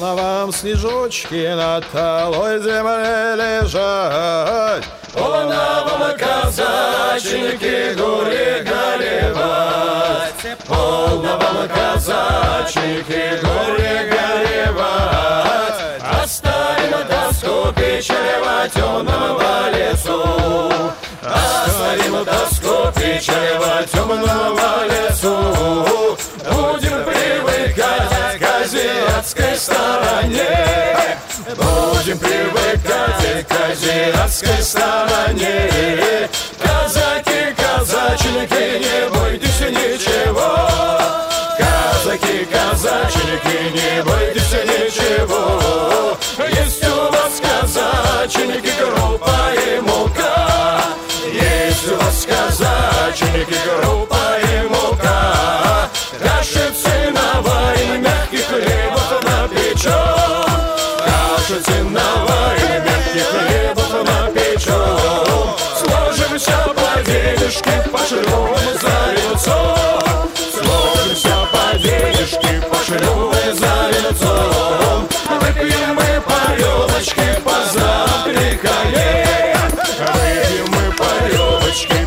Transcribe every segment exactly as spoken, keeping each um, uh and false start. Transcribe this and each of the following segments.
Полно вам снежочки над талой земле лежать, полно вам, казачники, горе горевать, полно вам, казачники, горе горевать. Оставим тоску печалева темного лесу, оставим тоску печалева темного лесу. Будем привыкать к азиатской стороне, будем привыкать к азиатской стороне. Казаки, казачники, не бойтесь ничего, казаки, казачники, не бойтесь ничего. Есть у вас, казачники, крупа и мука, есть у вас, казачники, крупа и мука. Кашицы наварим, мягких хлебов напечем, кашицы наварим, мягких хлебов напечем. Сложимся по денежке, пошлем за лицом, сложимся по денежке, пошлем за лицом. Выпьем мы по рюмочке, позавтракаем, выпьем мы по рюмочке,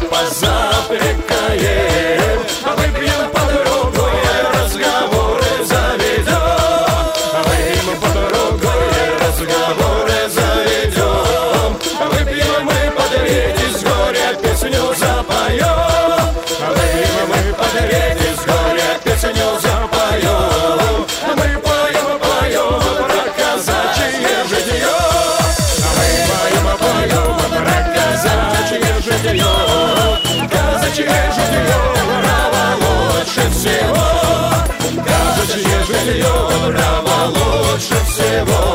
позавтракаем. Выпьем по другое, разговоры заведем, выпьем по другое, разговоры заведем. Выпьем мы по третий с горя, песню запоем, выпьем мы по третий с горя, песню запоем. Мы поем, поем про казачье житье, мы поем, поем про казачье житье. Казачье житье право лучше всего, казачье житье право лучше всего.